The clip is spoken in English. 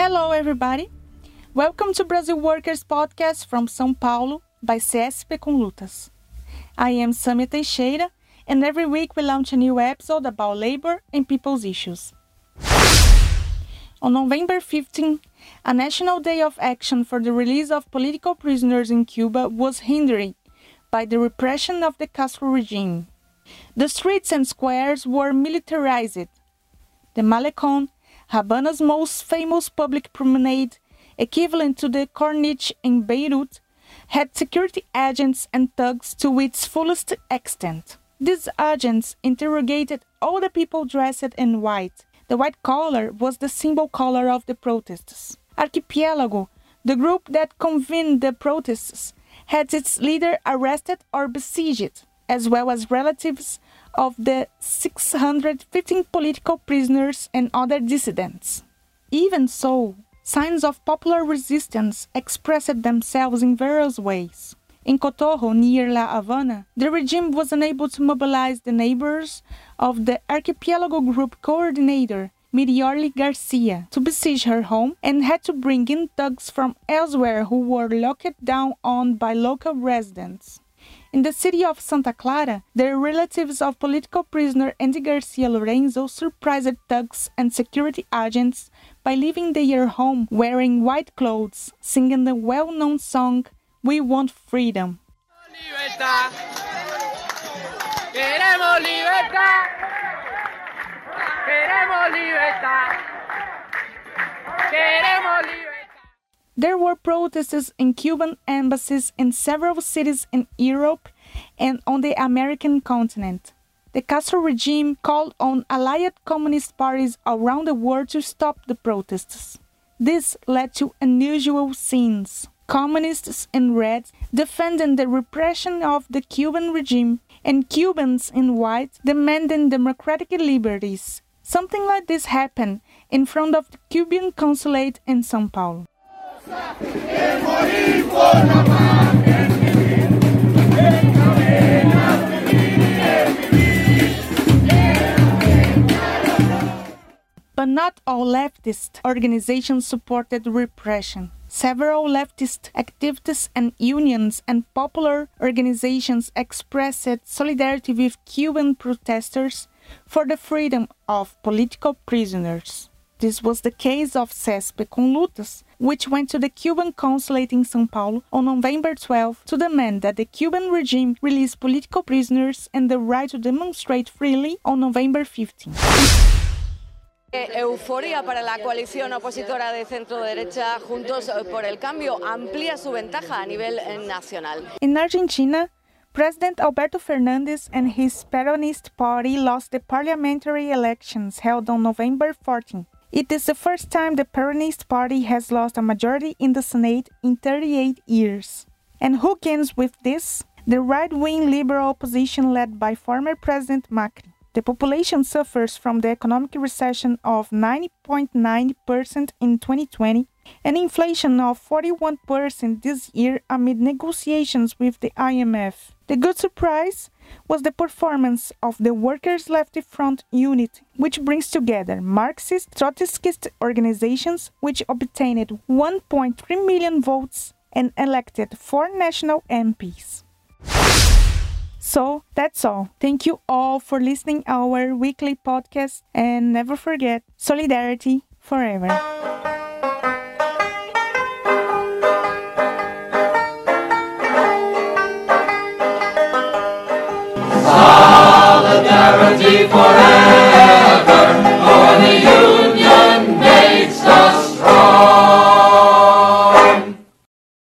Hello, everybody. Welcome to Brazil Workers Podcast from São Paulo by CSP com Lutas. I am Samia Teixeira, and every week we launch a new episode about labor and people's issues. On November 15, a national day of action for the release of political prisoners in Cuba was hindered by the repression of the Castro regime. The streets and squares were militarized. The Malecón, Havana's most famous public promenade, equivalent to the Corniche in Beirut, had security agents and thugs to its fullest extent. These agents interrogated all the people dressed in white. The white collar was the symbol color of the protests. Arquipélago, the group that convened the protests, had its leader arrested or besieged, as well as relatives of the 615 political prisoners and other dissidents. Even so, signs of popular resistance expressed themselves in various ways. In Cotorro, near La Habana, the regime was unable to mobilize the neighbors of the Arquipélago group coordinator, Miriorli Garcia, to besiege her home and had to bring in thugs from elsewhere who were locked down on by local residents. In the city of Santa Clara, the relatives of political prisoner Andy Garcia Lorenzo surprised thugs and security agents by leaving their home wearing white clothes, singing the well-known song, "We Want Freedom." Libertad. Queremos libertad. Queremos libertad. Queremos libertad. There were protests in Cuban embassies in several cities in Europe and on the American continent. The Castro regime called on allied communist parties around the world to stop the protests. This led to unusual scenes. Communists in red defending the repression of the Cuban regime and Cubans in white demanding democratic liberties. Something like this happened in front of the Cuban consulate in São Paulo. But not all leftist organizations supported repression. Several leftist activists and unions and popular organizations expressed solidarity with Cuban protesters for the freedom of political prisoners. This was the case of CESP com Lutas, which went to the Cuban consulate in São Paulo on November 12 to demand that the Cuban regime release political prisoners and the right to demonstrate freely on November 15. Euforia para la coalición opositora de centro-derecha Juntos por el Cambio amplía su ventaja a nivel nacional. In Argentina, President Alberto Fernandez and his Peronist party lost the parliamentary elections held on November 14. It is the first time the Peronist party has lost a majority in the Senate in 38 years. And who gains with this? The right-wing liberal opposition led by former President Macri. The population suffers from the economic recession of 90.9% in 2020 and inflation of 41% this year amid negotiations with the IMF. The good surprise was the performance of the Workers' Left Front unit, which brings together Marxist, Trotskyist organizations which obtained 1.3 million votes and elected 4 national MPs. So, that's all. Thank you all for listening our weekly podcast and never forget, solidarity forever. Solidarity forever.